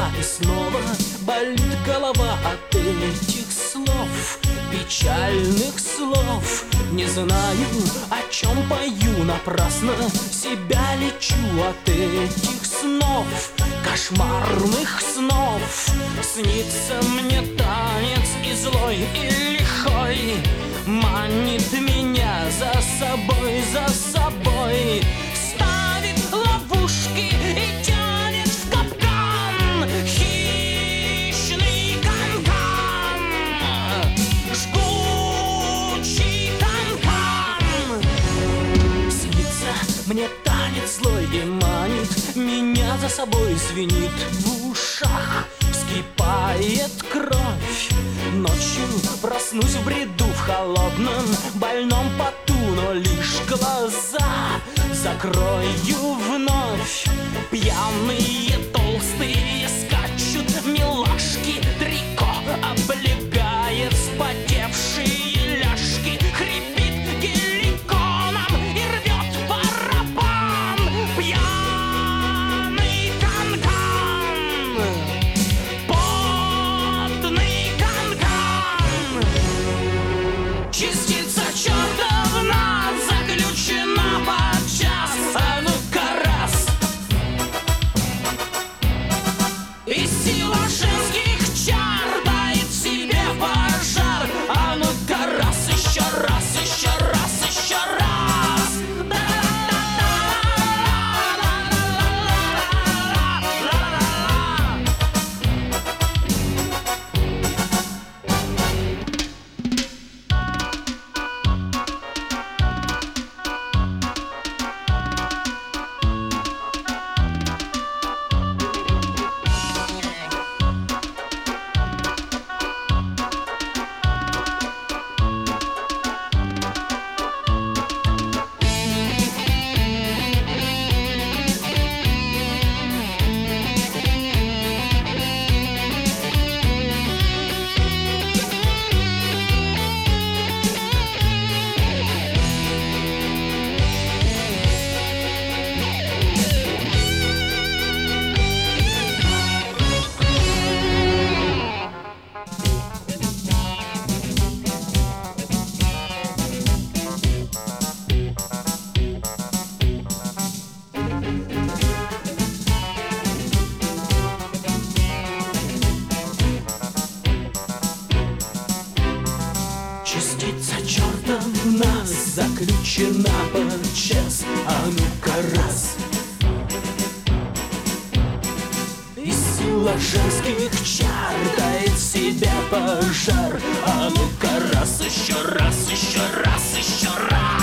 И снова болит голова от этих слов, печальных слов. Не знаю, о чем пою, напрасно себя лечу от этих снов, кошмарных снов. Снится мне танец и злой, и лихой, манит меня за собой, за собой. Ставит ловушки и тянет в капкан, хищный канкан, жгучий канкан. Снится мне танец злой и манит меня за собой, звенит в ушах, вскипает кровь. Ночью проснусь в бреду, в холодном больном поту, но лишь глаза закрою вновь. Пьяные толстые скачут милашки, трико облегает вспотевшие ляжки. Хрипит геликоном и рвет барабан пьяный канкан, потный канкан. Частица черта в нас заключена подчас. А ну-ка раз! И сила женских чар дает себе пожар. А ну-ка раз, еще раз, еще раз, еще раз. Частица черта в нас заключена подчас. А ну-ка раз! И сила женских чар дает себе пожар. А ну-ка раз, еще раз, еще раз, еще раз.